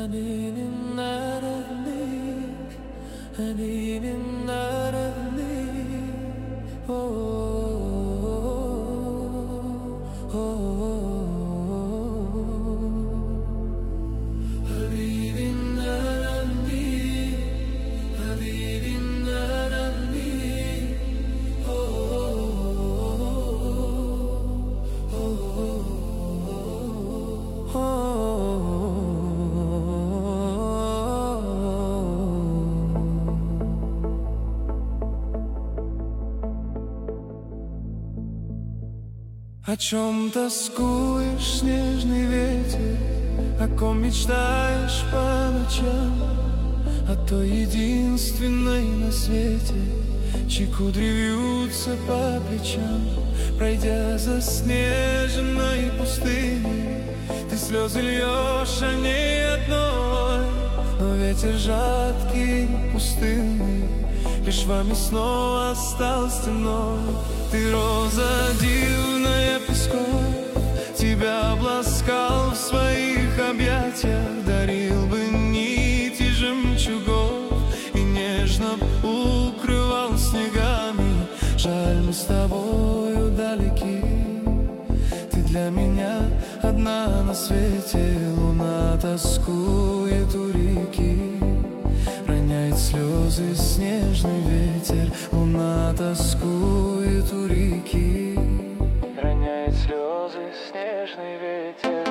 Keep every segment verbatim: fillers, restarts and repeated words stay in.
О чем тоскуешь, снежный ветер? О ком мечтаешь по ночам? О той единственной на свете, чьи кудри вьются по плечам. Пройдя заснеженной пустыней, ты слезы льешь о ней одной. Но ветер жаркий, пустынный, лишь вами снова остался темной. Ты роза дивная песков, тебя обласкал в своих объятиях, дарил бы нити жемчугов и нежно укрывал снегами. Жаль, мы с тобою далеки, ты для меня одна на свете. Луна тоскует у реки, роняет слезы снежный ветер. Луна тоскует у реки, роняет слезы снежный ветер.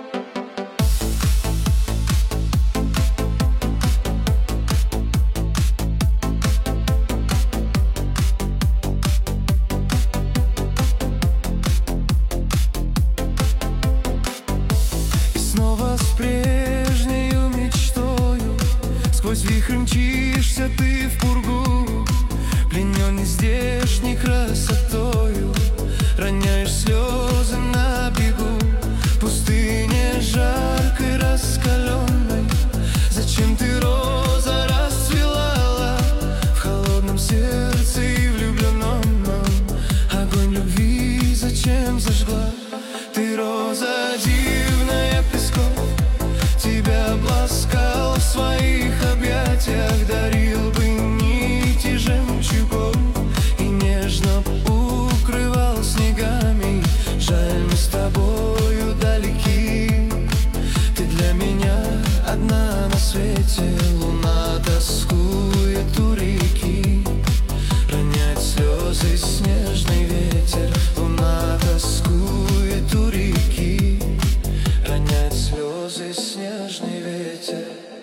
И снова с прежнею мечтою сквозь вихрь мчишься ты в пургу, пленен нездешней красотою, роняешь слезы на бегу. В пустыне жаркой, раскаленной, зачем ты, роза, расцвела? В холодном сердце и влюбленном огонь любви зачем зажгла? Ты роза дивная песков, тебя обласкал в своих объятиях, дарил бы нити жемчугов и нежно укрывал снегами. Жаль, мы с тобою далеки, ты для меня одна на свете. Луна тоскует у реки, роняет слезы снежный ветер. Луна тоскует у реки, роняет слезы снежный ветер.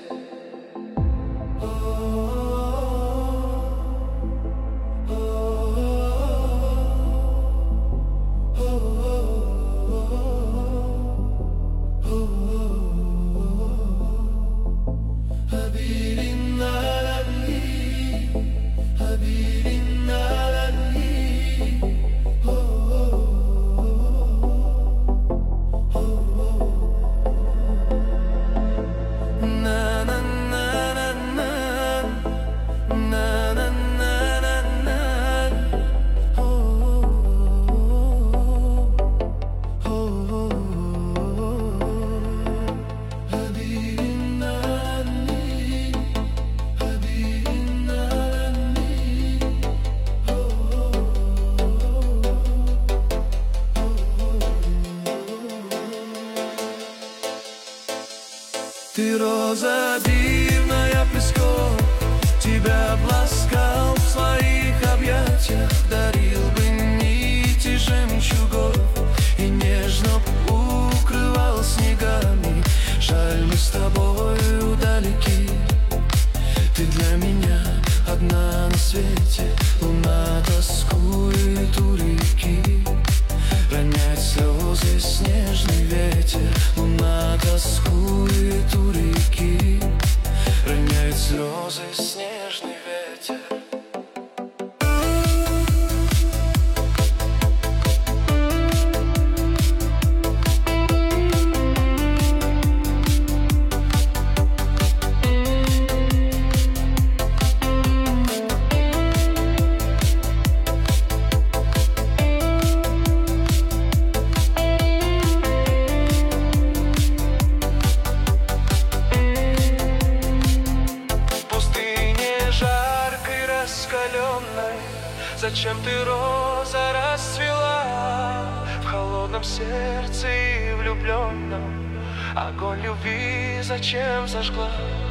Ты роза дивная песков, тебя обласкал в своих объятиях, дарил бы нити жемчугов и нежно укрывал снегами. Жаль, мы с тобою далеки, ты для меня одна на свете. Луна тоскует у реки, роняет слезы снежный ветер. Луна тоскует у реки, Зачем ты, роза, расцвела в холодном сердце и влюбленном? Огонь любви зачем зажгла?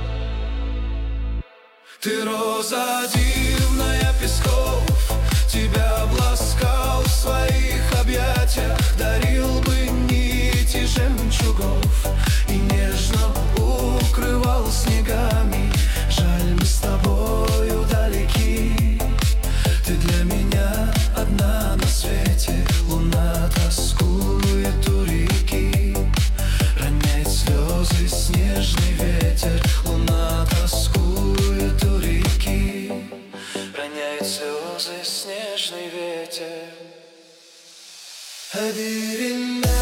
Ты, роза дивная песков, тебя обласкал в своих объятиях, дарил бы нити жемчугов и нежно укрывал снегами. Жаль, мы с тобою далеки. Ты для меня одна на свете, луна тоскует у реки, роняет слезы снежный ветер. Луна тоскует у реки, роняет слезы снежный ветер.